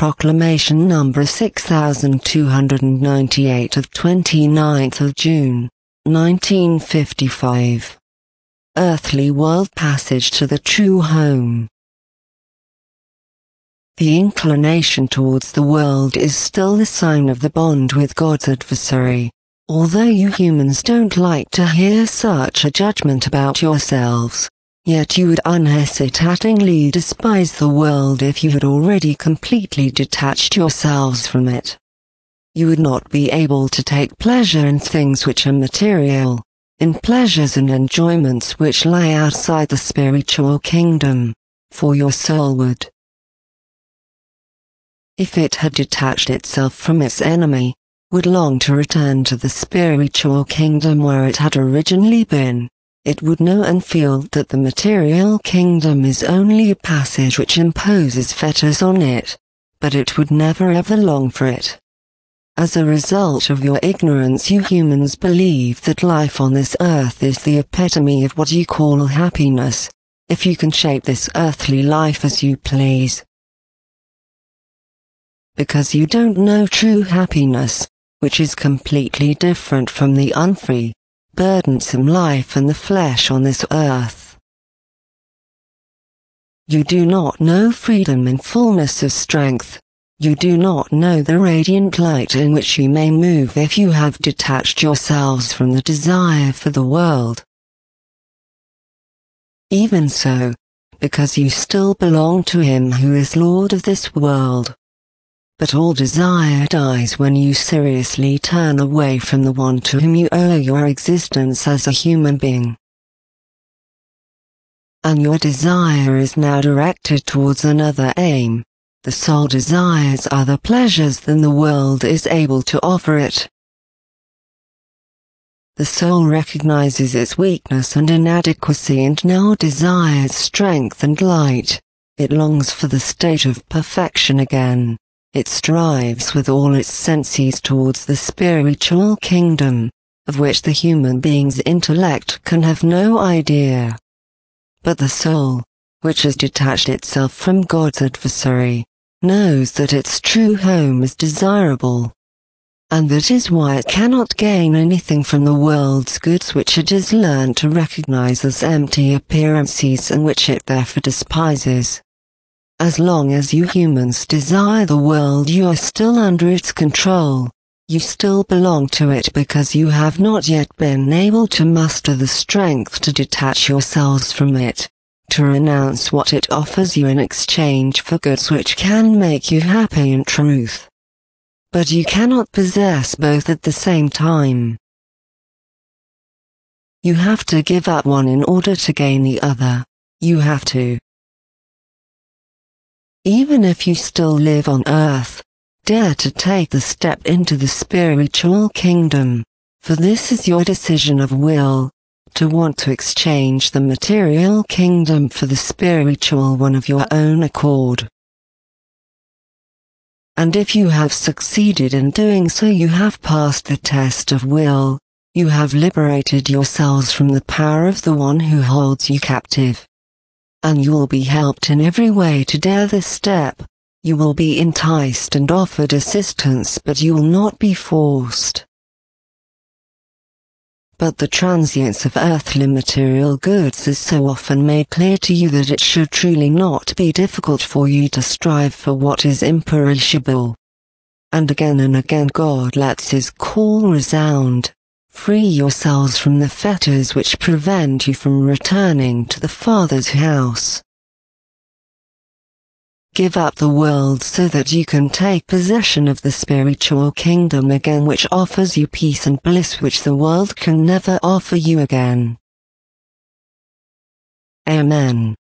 Proclamation number 6298 of 29th of June, 1955. Earthly World Passage to the True Home. The inclination towards the world is still the sign of the bond with God's adversary, although you humans don't like to hear such a judgment about yourselves. Yet you would unhesitatingly despise the world if you had already completely detached yourselves from it. You would not be able to take pleasure in things which are material, in pleasures and enjoyments which lie outside the spiritual kingdom, for your soul would. If it had detached itself from its enemy, would long to return to the spiritual kingdom where it had originally been. It would know and feel that the material kingdom is only a passage which imposes fetters on it, but it would never ever long for it. As a result of your ignorance, you humans believe that life on this earth is the epitome of what you call happiness, if you can shape this earthly life as you please. Because you don't know true happiness, which is completely different from the unfree, burdensome life and the flesh on this earth. You do not know freedom and fullness of strength. You do not know the radiant light in which you may move if you have detached yourselves from the desire for the world. Even so, because you still belong to Him who is Lord of this world. But all desire dies when you seriously turn away from the one to whom you owe your existence as a human being. And your desire is now directed towards another aim. The soul desires other pleasures than the world is able to offer it. The soul recognizes its weakness and inadequacy and now desires strength and light. It longs for the state of perfection again. It strives with all its senses towards the spiritual kingdom, of which the human being's intellect can have no idea. But the soul, which has detached itself from God's adversary, knows that its true home is desirable. And that is why it cannot gain anything from the world's goods which it has learned to recognize as empty appearances and which it therefore despises. As long as you humans desire the world, you are still under its control. You still belong to it because you have not yet been able to muster the strength to detach yourselves from it, to renounce what it offers you in exchange for goods which can make you happy in truth. But you cannot possess both at the same time. You have to give up one in order to gain the other. You have to. Even if you still live on earth, dare to take the step into the spiritual kingdom, for this is your decision of will, to want to exchange the material kingdom for the spiritual one of your own accord. And if you have succeeded in doing so, you have passed the test of will, you have liberated yourselves from the power of the one who holds you captive. And you will be helped in every way to dare this step. You will be enticed and offered assistance, but you will not be forced. But the transience of earthly material goods is so often made clear to you that it should truly not be difficult for you to strive for what is imperishable. And again God lets His call resound. Free yourselves from the fetters which prevent you from returning to the Father's house. Give up the world so that you can take possession of the spiritual kingdom again, which offers you peace and bliss which the world can never offer you again. Amen.